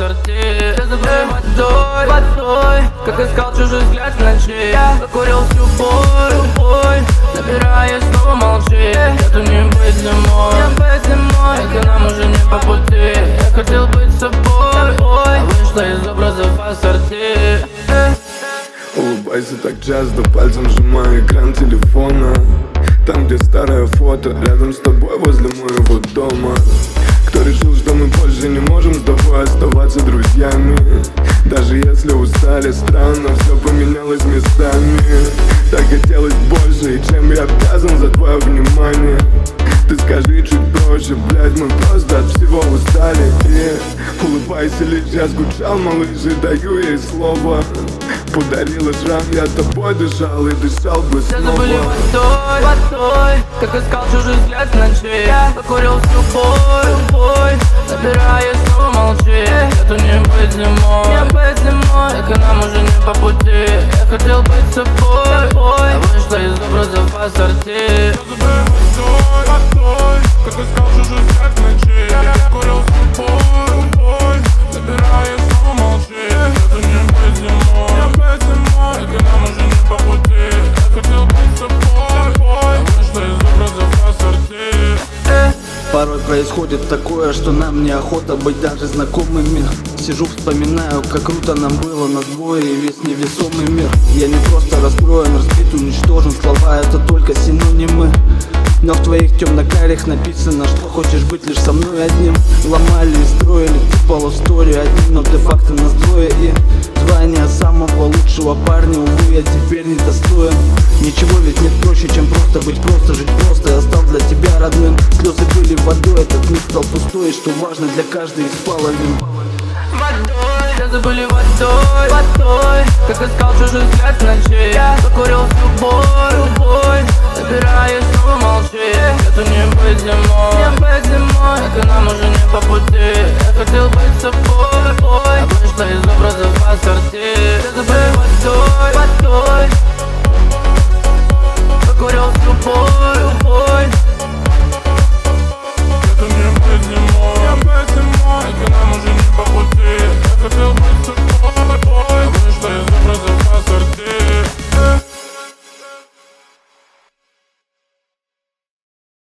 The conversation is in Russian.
ассорти. Все забыли водой, как искал чужой взгляд в ночи. Закурил всю боль, набирая, снова молчи. Эту не быть зимой, это нам уже не по пути. Я хотел быть собой, а вышла из образов ассорти. Улыбайся так часто, пальцем сжимая экран телефона. Там, где старое фото, рядом с тобой возле моего дома. Кто решил, что мы больше не можем с тобой оставаться друзьями? Даже если устали, странно, все поменялось местами. Так хотелось больше, и чем я обязан за твое внимание? Ты скажи чуть проще, блядь, мы просто от всего устали. И улыбайся, лишь я скучал, малыш, и даю ей слово. Подарила шрам, я тобой дышал и дышал бы снова. Все забыли водой, как искал чужой взгляд в ночи. Закурил всю боль, набирая, снова молчи. Это не быть зимой, так и нам уже не по пути. Я хотел быть собой, а вышла из образов ассорти. Все забыли водой, как искал чужой взгляд в ночи. Закурил всю боль, набирая, снова молчи. Это не быть зимой, так и нам уже не по пути. Я хотел быть собой, а вышла из образов ассорти. Порой происходит такое, что нам неохота быть даже знакомыми. Сижу, вспоминаю, как круто нам было на двое и весь невесомый мир. Я не просто расстроен, разбит, уничтожен, слова это только синонимы. Но в твоих темно-карих написано, что хочешь быть лишь со мной одним. Ломали и строили полусторию одним, но де-факто нас двое. И звание самого лучшего парня, увы, я теперь не достоин. Ничего ведь нет проще, чем просто быть, просто жить просто. Я стал для тебя родным, слезы были водой, этот мир стал пустой, и что важно для каждой из половин. Водой, все забыли водой, как искал чужой взгляд в ночи. Закурил всю боль, набирая, снова молчи. Это не быть зимой,